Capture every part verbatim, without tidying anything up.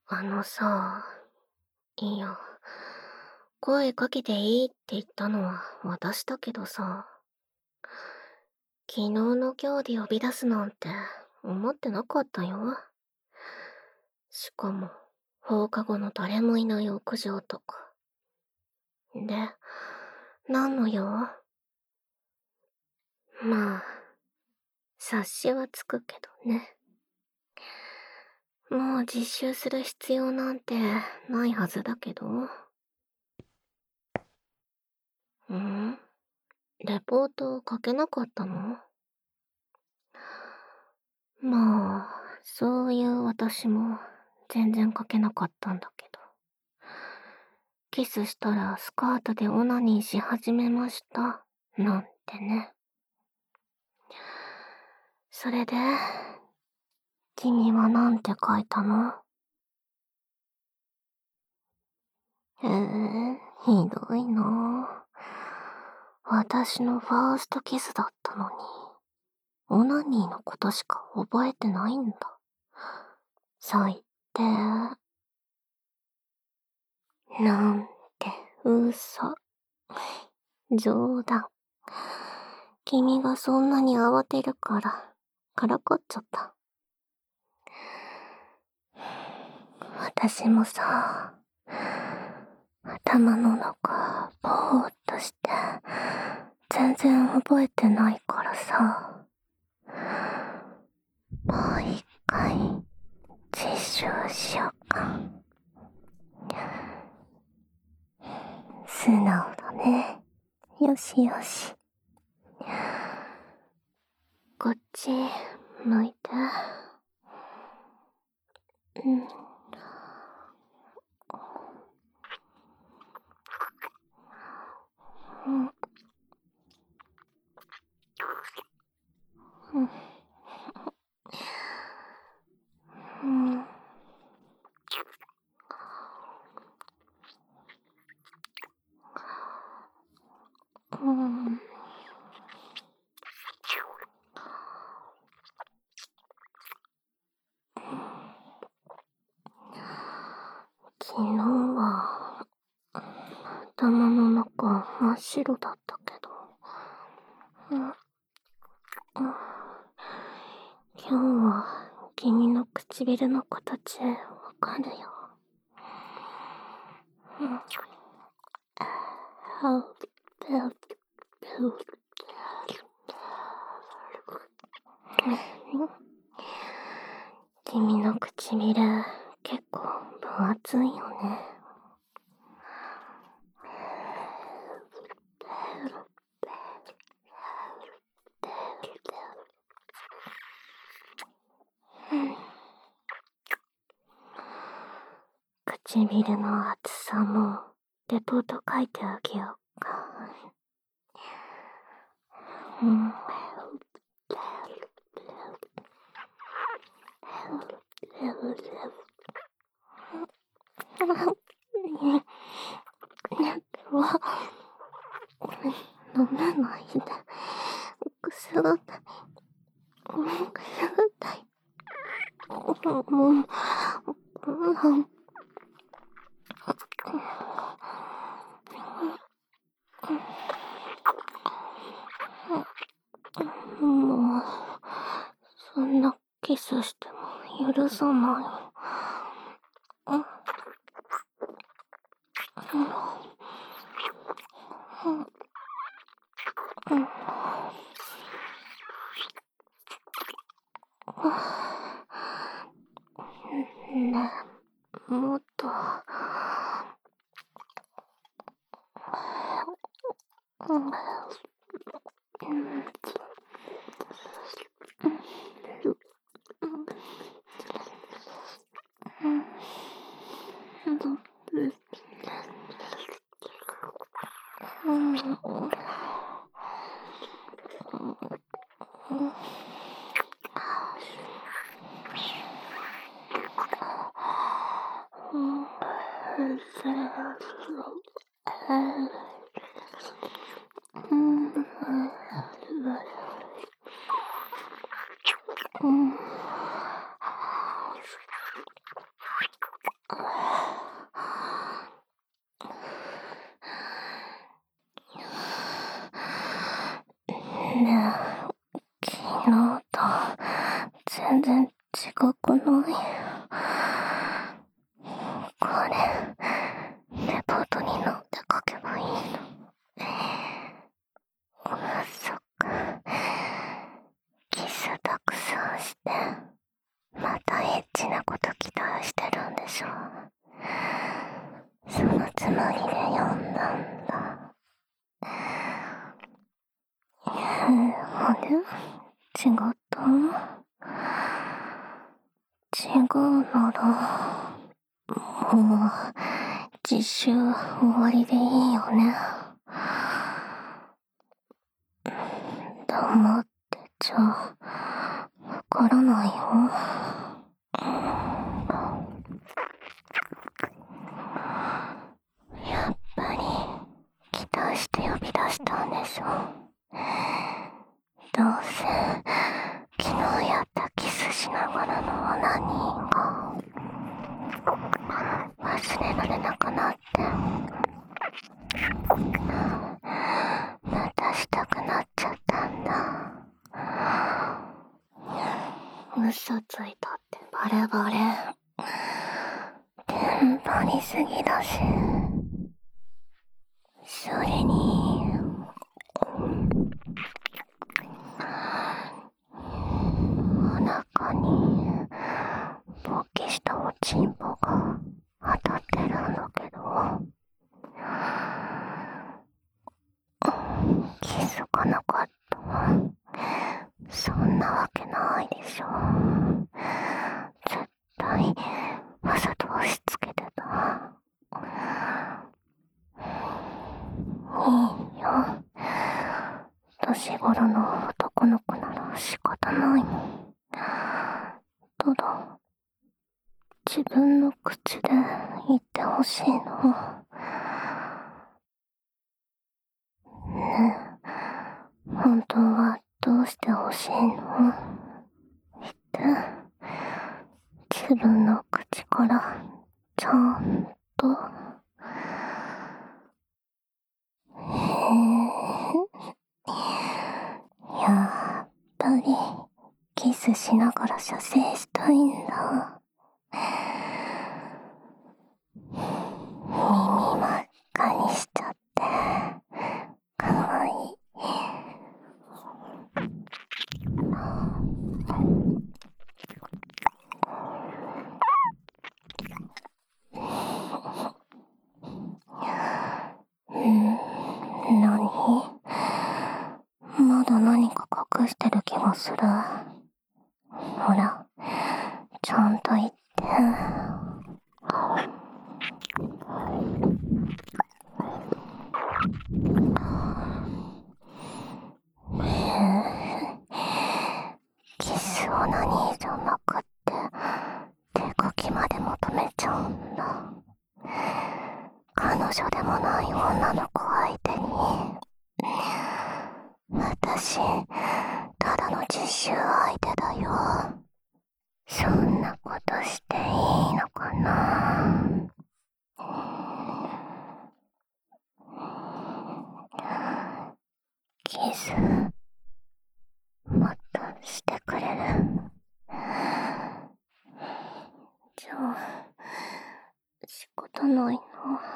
あのさ、いや、声かけていいって言ったのは私だけどさ、昨日の今日で呼び出すなんて思ってなかったよ。しかも、放課後の誰もいない屋上とか。で、何の用？まあ、察しはつくけどね。もう実習する必要なんてないはずだけど。ん？レポート書けなかったの？まあ、そういう私も全然書けなかったんだけど。キスしたらスカートでオナニーし始めました。なんてね。それで、君はなんて書いたの？えー、ひどいなぁ。私のファーストキスだったのに、オナニーのことしか覚えてないんだ。最低。なんて嘘。冗談。君がそんなに慌てるから、からかっちゃった。私もさ、頭の中、ぼーっとして、全然覚えてないからさ、もう一回、実習しようか。素直だね。よしよし。こっち、向いて。うん。うん。うん。うん。うん。昨日は、頭の中真っ白だったけど、うん、うん、今日は君の唇の形わかるよ。うん、君の唇結構分厚いよね。唇の厚さもレポート書いてあげようか。うん。飲めないで。くすぐったい。くすぐったい。もう、もう、そんなキスしても許さない。うん。うん。ねえ、もっと。うん。 くない？これ、レポートになんて書けばいいの？そっか。キスたくさんして、またエッチなこと期待してるんでしょ。そのつもりで読んだんだ。あれ？違った？違うなら、もう、実習終わりでいいよね。黙ってちゃ、わからないよ。やっぱり、期待して呼び出したんでしょ。どうせ、昨日やったキスしながらのオナニーが忘れられなくなって、またしたくなっちゃったんだ。嘘ついたってバレバレ。テンパりすぎだし、それにお腹に勃起したおちんぽが当たってるんだけど、気づかなかった。そんなわけないでしょ。絶対わざと押し付けてた。いいよ。年頃の男の子なら仕方ないもん。ただ、自分の口で言ってほしいの。ねえ、本当はどうしてほしいの？言って。自分の口からちゃんと。へえ、やっぱりキスしながら射精したいんだ。耳真っ赤にしちゃってかわいい。ん、なに？まだ何か隠してる気がする。ほら、ちゃんと言って。キスオナニーじゃなくって手書きまで求めちゃうんだ。彼女でもない女の子相手に。私、ただの実習相手だよ。そんなことしていいのかな。キスもっとしてくれる？じゃあ仕方ないな。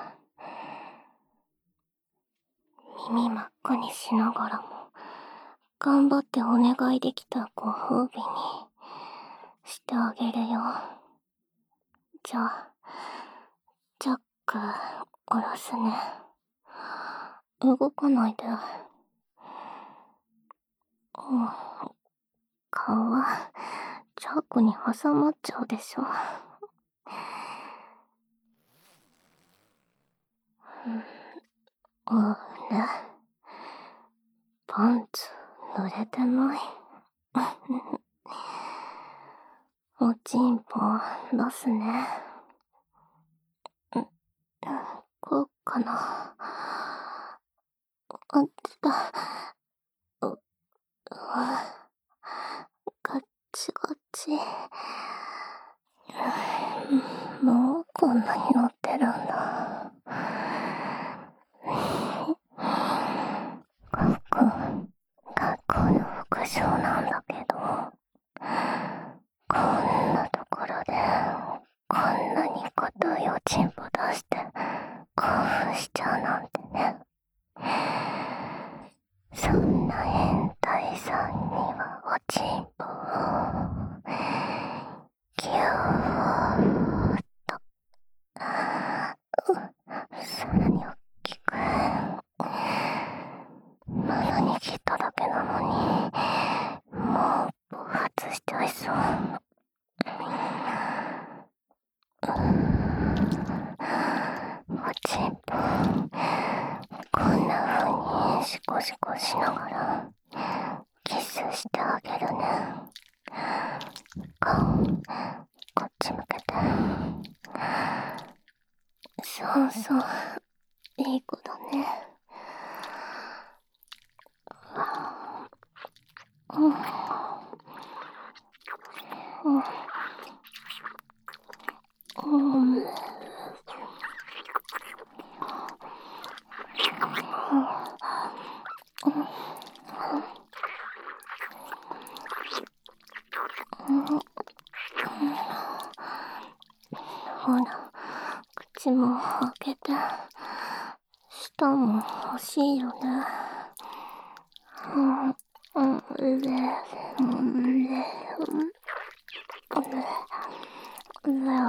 耳真っ赤にしながらも頑張ってお願いできたご褒美にしてあげるよ。じゃあジャック下ろすね。動かないで。うん、顔はジャックに挟まっちゃうでしょ。うん、あれ、パンツ濡れてない？おちんぽ出すね。こうかな。あっちだ。う、うわ、ガッチガチ。もうこんなに乗ってるんだ。学校、学校の副賞なんだけど、こんなとちんぽ出して興奮しちゃうなんてね。そんな変態さんにはおちんぽをギューッと、さらに大きく、まだ握っただけなのにもう暴発しちゃいそう。おちんぽこんな風にシコシコしながらキスしてあげるね。顔こっち向けて。そうそう、いい子だね。うんうんうんほら、口も開けて、舌も欲しいよね。うんうんうれうんうれうんうれ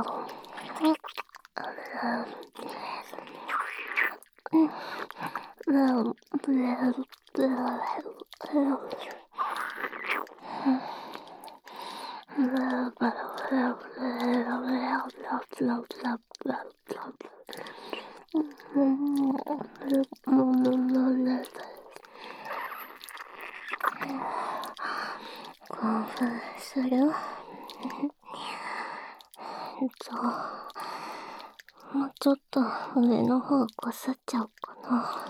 興奮する？じゃあもうちょっと上の方こすっちゃおうかな。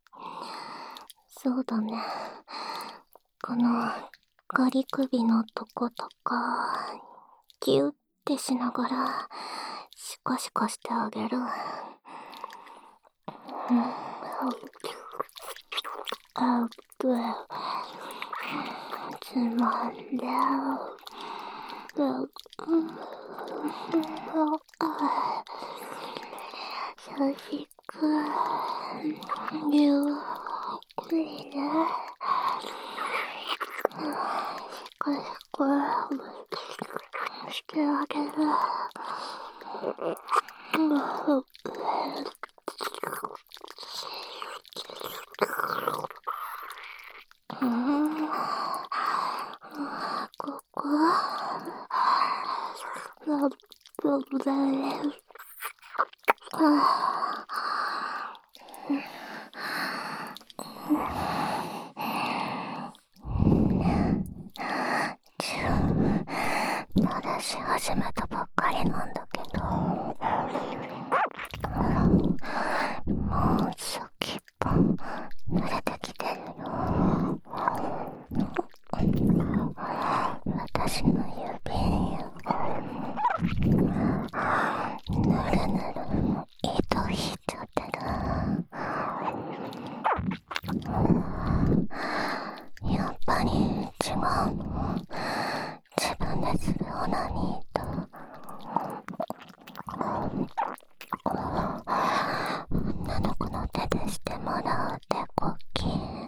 そうだね。このガリ首のとことかギュッてしながらシコシコしてあげる。あぶつまんで優しくゆっくりね。シコシコしてあげる。ここラブブレスまだし始めたばっかりなんだけど、もう先っぽ濡れてきてるよ。私の指ぬるぬる糸引いちゃってる。やっぱり違うの？自分でするオナニーと女の子の手でしてもらう手こき。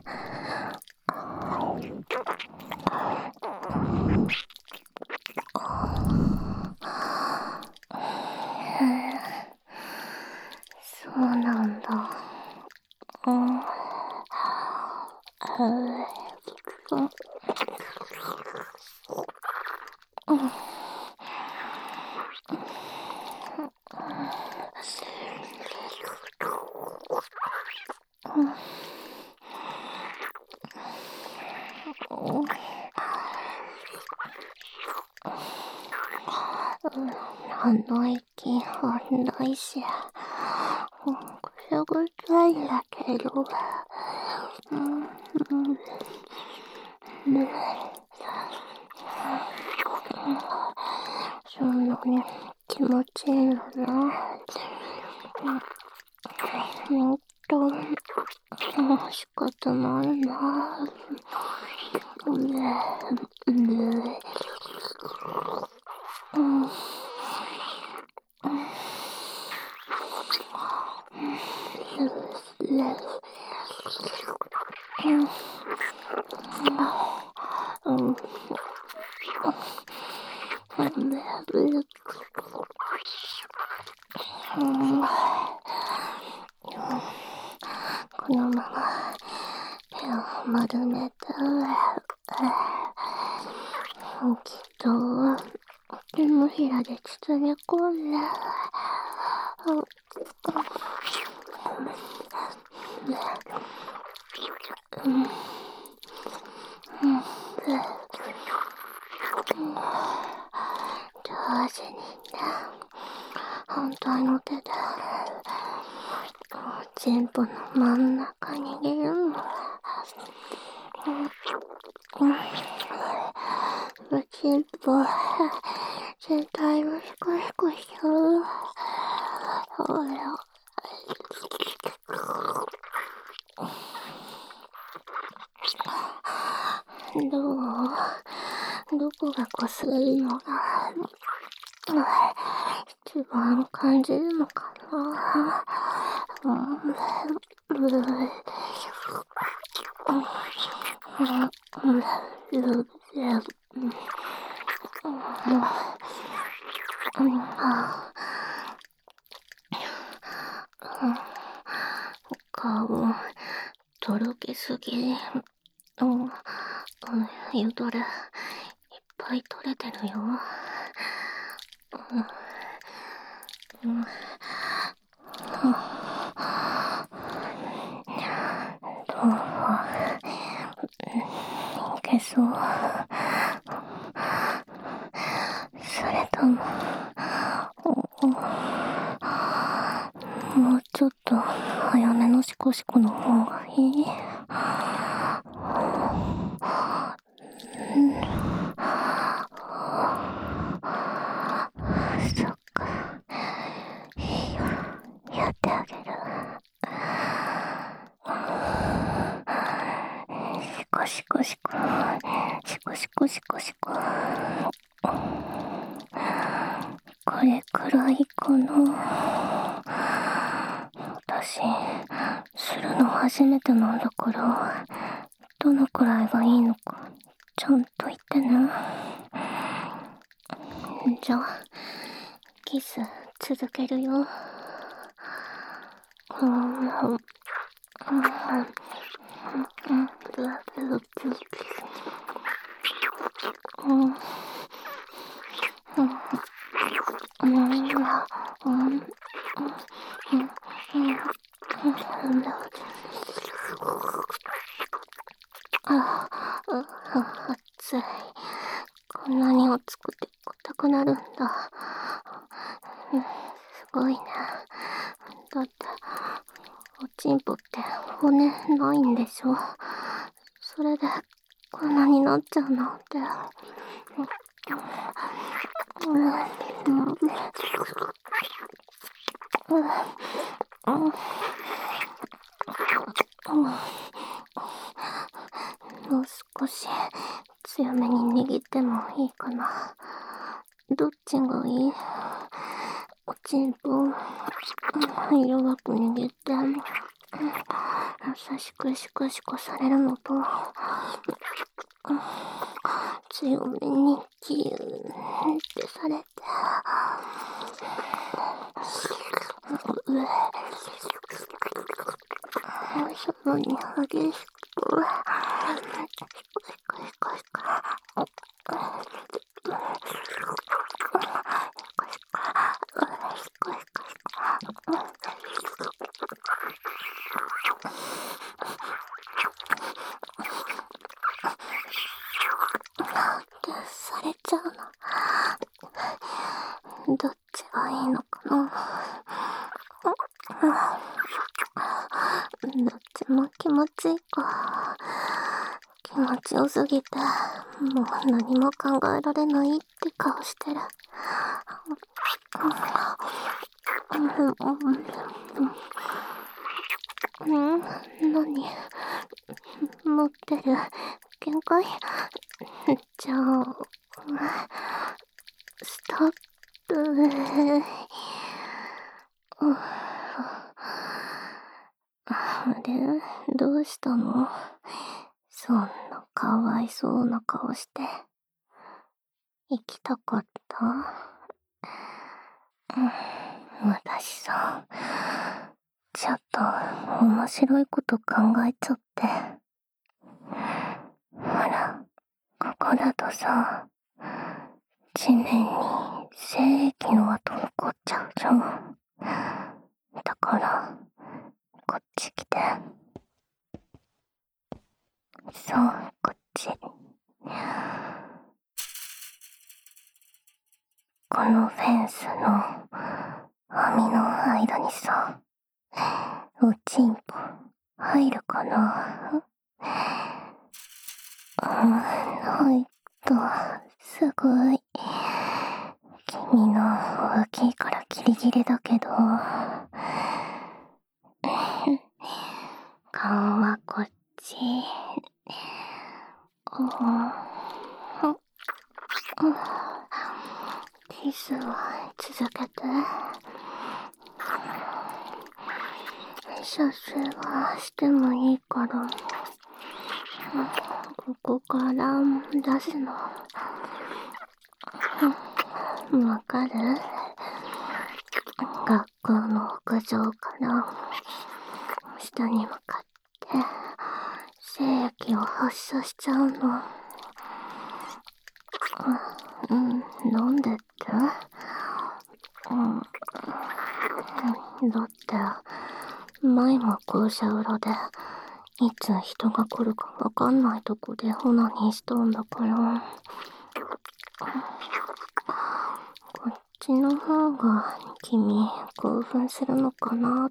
そうなんだ。うんあの息荒いし、ぐちゃぐちゃいんだけど、うんうんそんなに気持ちいいのな。ほんと、仕方ないな。 うん、このまま手を丸めて、きっと手のひらで包み込んで、うん、上手にね、反対の手でチンポの真ん中握るの。チンポ全体をシコシコしちゃう。ほら。どう？どこがこすれるのが一番感じるのかな。うん、うん、顔、とろけすぎ。うん、ゆとりいっぱい取れてるよ。うん、うん、どう？いけそう？それとも、もうちょっと早めのシコシコの方がいい？うん、そっか。いいよ、やってあげる。シコシコシコ、シコシコシコシコ。これくらいかな。私、するの初めてなんだから、どのくらいがいいのか、ちゃんと言ってね。じゃあ、キス続けるよ。うん、うん、うん、ああ、熱い。こんなに熱くて硬くなるんだ。すごいね。だって、おちんぽって骨ないんでしょ。それで、こんなになっちゃうなんて。うん、うん、うん、もう少し強めに握ってもいいかな。どっちがいい？おちんぽ弱く握って優しくシコシコされるのと、強めにキューってされて、さらに激しくシコシコシコシコされちゃうの。どっちがいいのかな。どっちも気持ちいいか。気持ちよすぎて、もう何も考えられないって顔してる。うん、何持ってる？限界？じゃあ、ストップ。あれ、どうしたの？そんなかわいそうな顔して。行きたかった？ 私さ、ちょっと面白いこと考えちゃって。ほら、ここだとさ、地面に精液の跡残っちゃうじゃん。だから、こっち来て。そう、こっち。このフェンスの網の間にさ、おちんぽ入るかな？うん、入った。すごい。君の大きいからギリギリだけど。顔はこっち。キスは続けて。射精はしてもいいから。ここから出すの。わかる？学校の屋上から下に向かって精液を発射しちゃうの。うん、なんでって？うん、だって前も校舎裏でいつ人が来るかわかんないとこでオナニーしたんだから。こっちの方が君興奮するのかなって。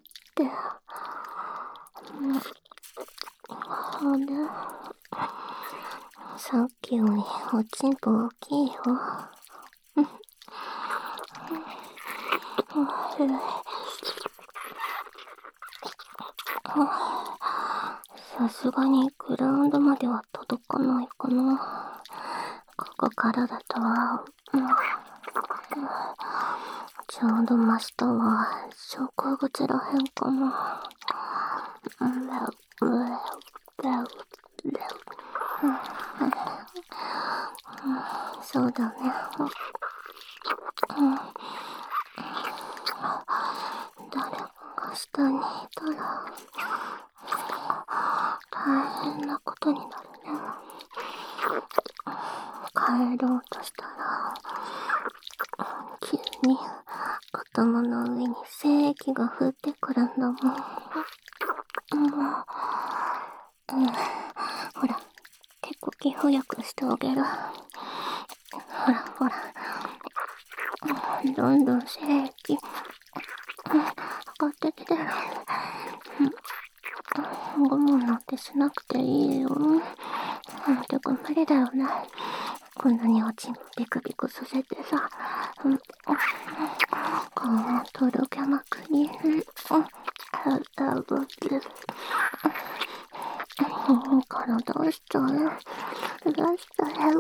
うん、で、さっきよりおちんぽ大きいよ。さすがにグラウンドまでは届かないかな。ここからだとは、うん、ちょうど真下は昇降口らへんかな。そうだね。誰かが下にいたら大変なことになるね。帰ろうとしたら急に頭の上に精液が降ってくるんだもん。うん、うん、ほら、手こき早くしてあげる。ほらほら、どんどん精液上がってきて。ゴムなんてしなくていいよ。てか無理だよね。こんなにおちんぽビクビクさせてさ。顔もとろけまくり。体をしちゃう。出したよ。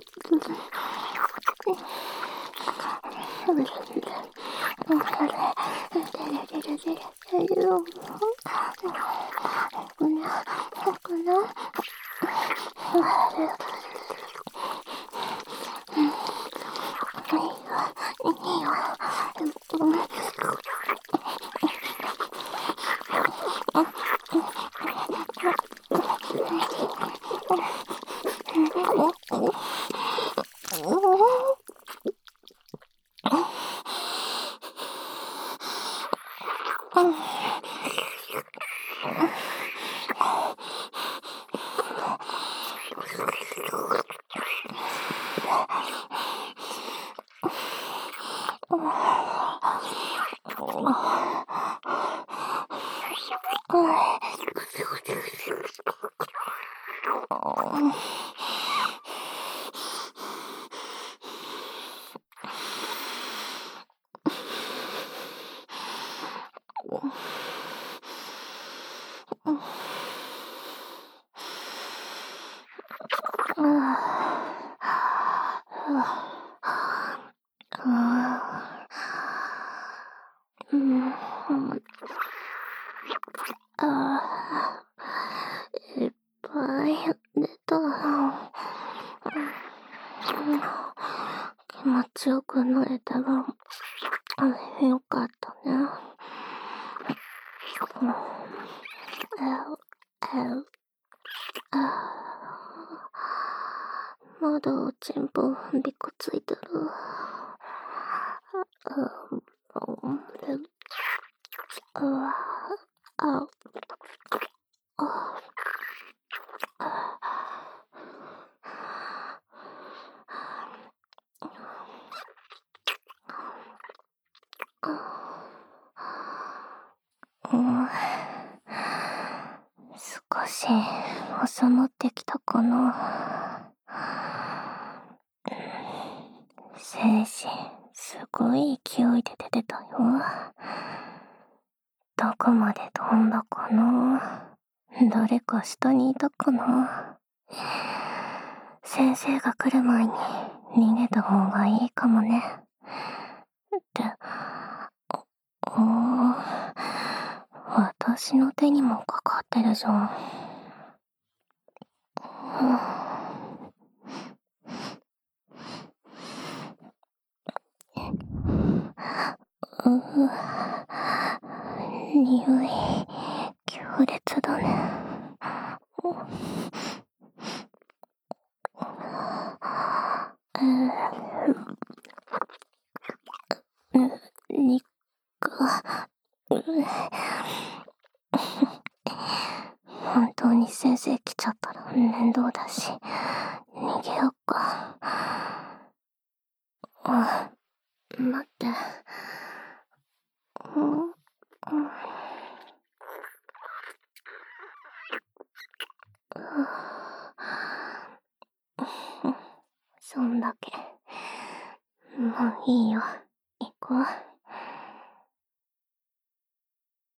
いっぱい出た。気持ちよくなれたら、フよかったね。うん、ええあまだおちんぽびこついてる。うん、うわああうん、少し収まってきたかな。精子すごい勢いで出てたよ。どこまで飛んだかな。誰か下にいたかな。先生が来る前に逃げた方がいいかもね。って、おー、私の手にもかかってるじゃん。うう、匂い、強烈だね。うん、肉、うん、本当に先生来ちゃったら面倒だし、逃げよっか。あ、待って。うん、うん、そんだけ。もういいよ。行こう。